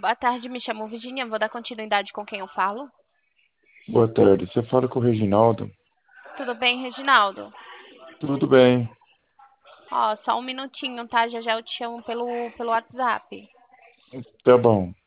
Boa tarde, me chamo Virginia. Vou dar continuidade com quem eu falo. Boa tarde. Você fala com o Reginaldo? Tudo bem, Reginaldo? Tudo bem. Ó, só um minutinho, tá? Já já eu te chamo pelo WhatsApp. Tá bom.